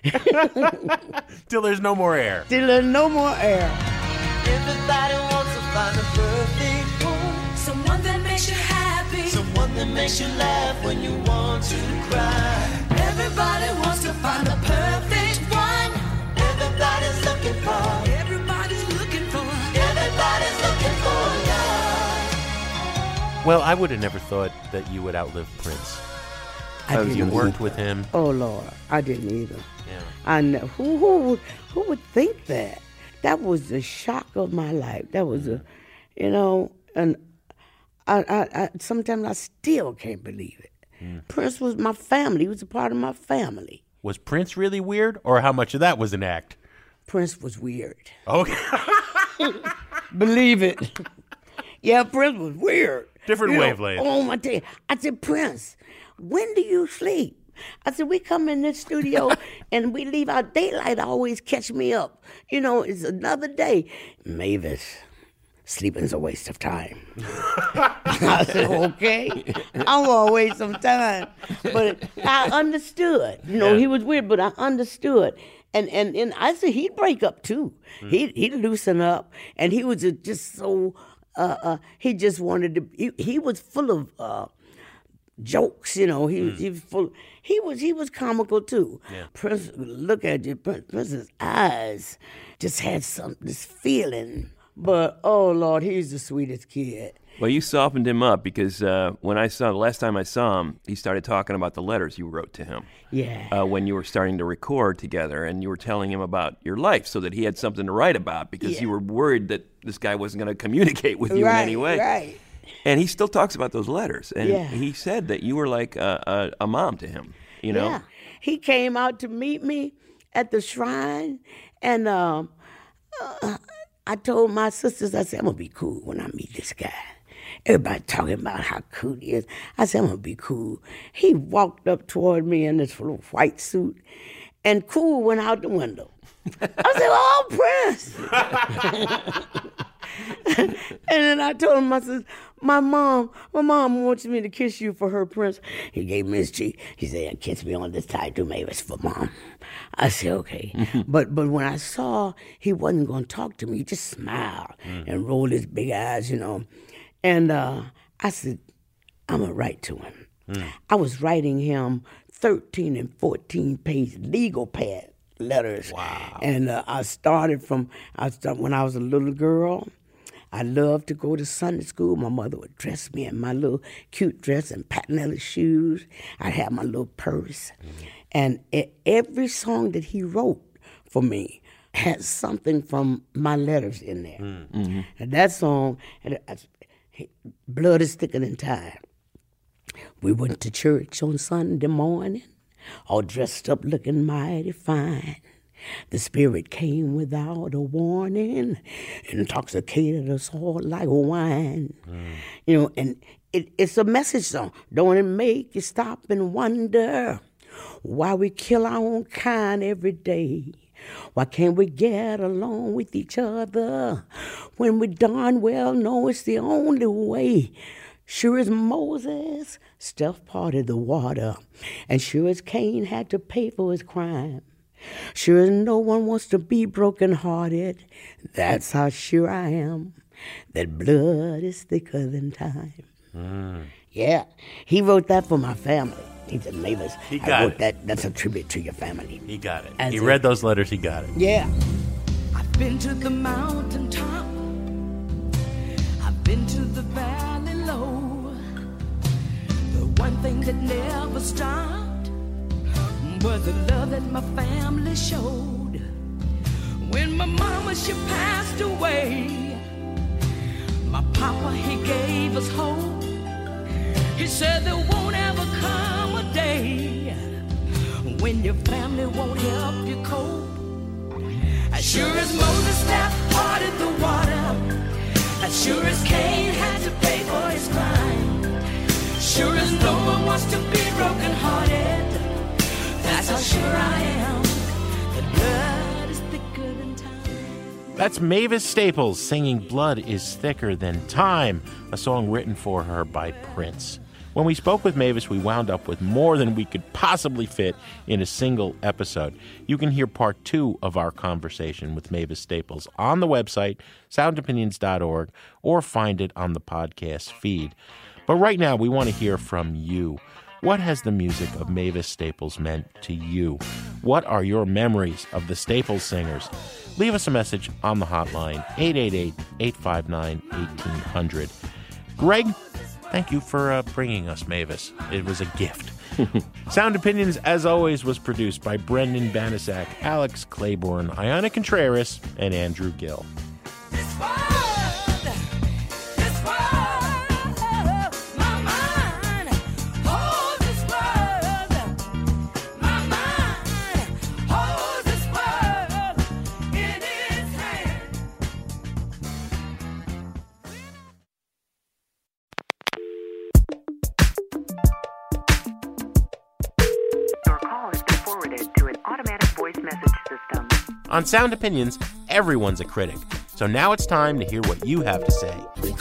Till there's no more air. till there's no more air. Everybody wants to find a perfect one. Someone that makes you happy. Someone that makes you laugh when you want to cry. Everybody wants to find the perfect one. Everybody's looking for. Everybody's looking for. Everybody's looking for love. Well, I would have never thought that you would outlive Prince. I You didn't worked either. with him. Oh, Lord. I didn't either. Yeah. I know. Who, who, would- who would think that? That was the shock of my life. That was a, you know, and I, I, I sometimes I still can't believe it. Prince was my family. He was a part of my family. Was Prince really weird, or how much of that was an act? Prince was weird. Okay. Believe it. Yeah, Prince was weird. Different You know, wavelength. Oh, my day. I said, Prince, when do you sleep? I said, we come in this studio and we leave our daylight always catch me up. You know, it's another day. Mavis, sleeping's a waste of time. I said, okay, I'm gonna waste some time. But I understood. You know, Yeah. he was weird, but I understood. And and, and I said he'd break up too. He'd, he'd loosen up. And he was just so, uh, uh, he just wanted to, he, he was full of uh, jokes, you know. He was he was full. He was he was comical too. Yeah. Prince, look at you, Prince, Prince's eyes just had some this feeling. But oh Lord, he's the sweetest kid. Well, you softened him up because uh, when I saw the last time I saw him, he started talking about the letters you wrote to him. Yeah. Uh, when you were starting to record together, and you were telling him about your life, so that he had something to write about, because Yeah. you were worried that this guy wasn't going to communicate with you right, in any way. Right. And he still talks about those letters, and Yeah. he said that you were like a, a, a mom to him. You know. Yeah. He came out to meet me at the shrine, and um, uh, I told my sisters, I said, I'm gonna be cool when I meet this guy. Everybody talking about how cool he is. I said, I'm gonna be cool. He walked up toward me in this little white suit, and cool went out the window. I said, oh, Prince. And then I told him, I said, my mom, my mom wants me to kiss you for her, Prince. He gave me his cheek. He said, kiss me on this side too, maybe it's for mom. I said, okay. but but when I saw he wasn't going to talk to me, he just smiled and rolled his big eyes, you know. And uh, I said, I'm going to write to him. I was writing him thirteen and fourteen page legal pad letters. Wow. And uh, I started from, I started when I was a little girl. I loved to go to Sunday school. My mother would dress me in my little cute dress and patent shoes. I'd have my little purse. Mm-hmm. And e- every song that he wrote for me had something from my letters in there. Mm-hmm. And that song, and I, I, Blood is Thicker Than Time. We went to church on Sunday morning, all dressed up looking mighty fine. The Spirit came without a warning, intoxicated us all like wine. Mm. You know, and it, it's a message song. Don't it make you stop and wonder why we kill our own kind every day? Why can't we get along with each other when we darn well know it's the only way? Sure as Moses, Steph parted the water, and sure as Cain had to pay for his crime. Sure as no one wants to be brokenhearted, that's how sure I am that blood is thicker than time. Mm. Yeah, he wrote that for my family. He said, Mavis, he I got wrote it. that. That's a tribute to your family. He got it. As he a- read those letters. He got it. Yeah. I've been to the mountaintop. I've been to the valley low. The one thing that never stopped was the love that my family showed. When my mama, she passed away, my papa said there won't ever come a day when your family won't help you cope. As sure as Moses stepped parted the water, as sure as Cain had to pay for his crime, sure as no one wants to be brokenhearted, that's how sure I am that blood is thicker than time. That's Mavis Staples singing Blood is Thicker Than Time, a song written for her by Prince. When we spoke with Mavis, we wound up with more than we could possibly fit in a single episode. You can hear part two of our conversation with Mavis Staples on the website, sound opinions dot org, or find it on the podcast feed. But right now, we want to hear from you. What has the music of Mavis Staples meant to you? What are your memories of the Staples singers? Leave us a message on the hotline, eight eight eight, eight five nine, one eight zero zero. Greg, thank you for uh, bringing us Mavis. It was a gift. Sound Opinions, as always, was produced by Brendan Banasak, Alex Claiborne, Ayana Contreras, and Andrew Gill. On Sound Opinions, everyone's a critic. So now it's time to hear what you have to say.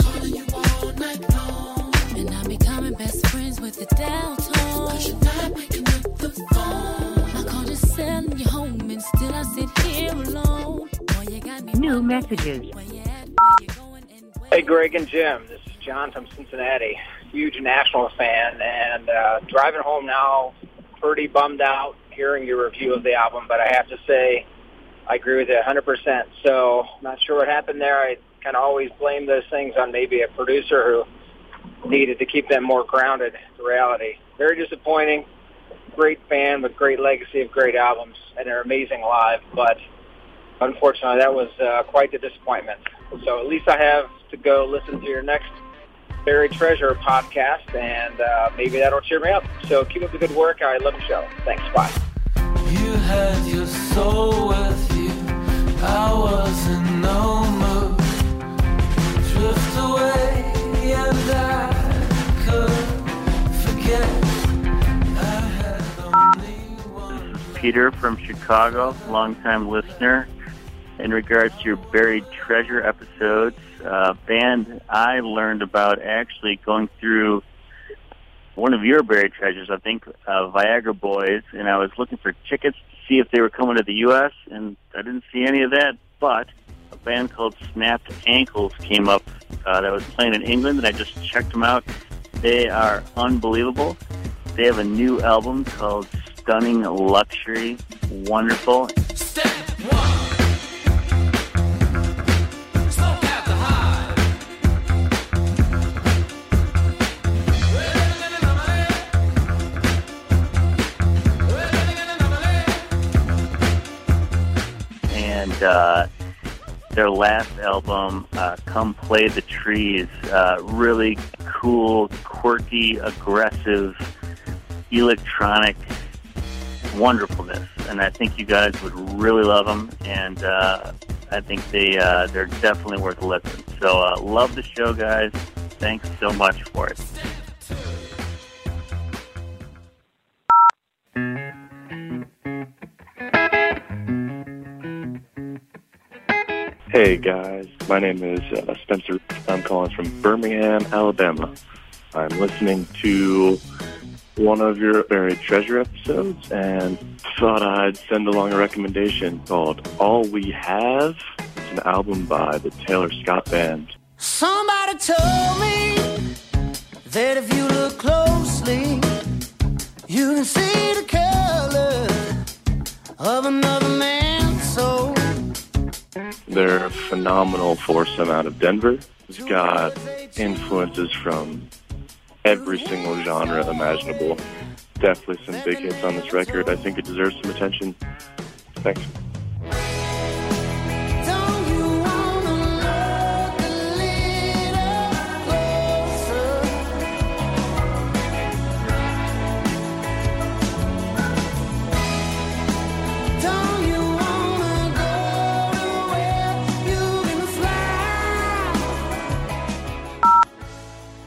New messages. Hey, Greg and Jim. This is John from Cincinnati. Huge National fan, and uh, driving home now, pretty bummed out hearing your review of the album, but I have to say, I agree with it one hundred percent. So, not sure what happened there. I kind of always blame those things on maybe a producer who needed to keep them more grounded to reality. Very disappointing. Great fan with great legacy of great albums, and they're amazing live. But unfortunately, that was uh, quite the disappointment. So at least I have to go listen to your next Buried Treasure podcast, and uh, maybe that'll cheer me up. So keep up the good work. I love the show. Thanks. Bye. You had your soul with you. I was in no mood. Drift away and I could forget. I had only one. This is Peter from Chicago, longtime listener. In regards to your Buried Treasure episodes, uh, band I learned about actually going through one of your Buried Treasures, I think, uh, Viagra Boys, and I was looking for tickets to see if they were coming to the U S, and I didn't see any of that, but a band called Snapped Ankles came up uh, that was playing in England, and I just checked them out. They are unbelievable. They have a new album called Stunning Luxury. Wonderful. Step one. And uh, their last album, uh, Come Play the Trees, uh, really cool, quirky, aggressive, electronic wonderfulness. And I think you guys would really love them, and uh, I think they, uh, they're definitely worth a listen. So uh, love the show, guys. Thanks so much for it. Hey guys, my name is uh, Spencer. I'm calling from Birmingham, Alabama. I'm listening to one of your Buried Treasure episodes and thought I'd send along a recommendation called All We Have. It's an album by the Taylor Scott Band. Somebody told me that if you look closely, you can see the color of another man's soul. They're a phenomenal foursome out of Denver. It's got influences from every single genre imaginable. Definitely some big hits on this record. I think it deserves some attention. Thanks.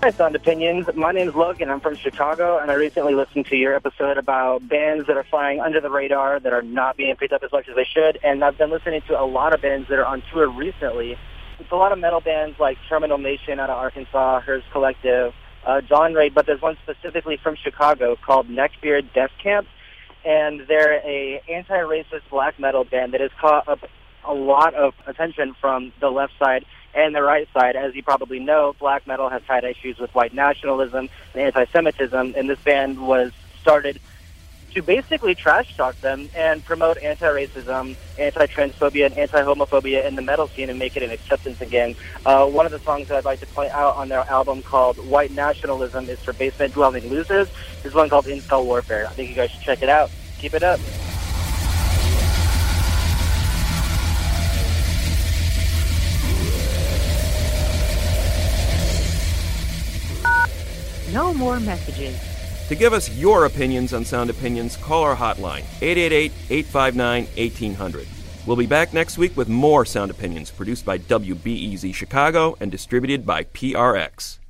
Hi, Sound Opinions. My name's Logan. I'm from Chicago, and I recently listened to your episode about bands that are flying under the radar that are not being picked up as much as they should, and I've been listening to a lot of bands that are on tour recently. It's a lot of metal bands like Terminal Nation out of Arkansas, Hers Collective, uh, John Raid, but there's one specifically from Chicago called Neckbeard Death Camp, and they're a anti-racist black metal band that has caught up a lot of attention from the left side and the right side. As you probably know, black metal has had issues with white nationalism and anti-Semitism, and this band was started to basically trash talk them and promote anti-racism, anti-transphobia, and anti-homophobia in the metal scene and make it an acceptance again. Uh, one of the songs that I'd like to point out on their album called White Nationalism is for basement-dwelling losers. There's one called Incel Warfare. I think you guys should check it out. Keep it up. No more messages. To give us your opinions on Sound Opinions, call our hotline, eight eight eight, eight five nine, one eight zero zero. We'll be back next week with more Sound Opinions, produced by W B E Z Chicago and distributed by P R X.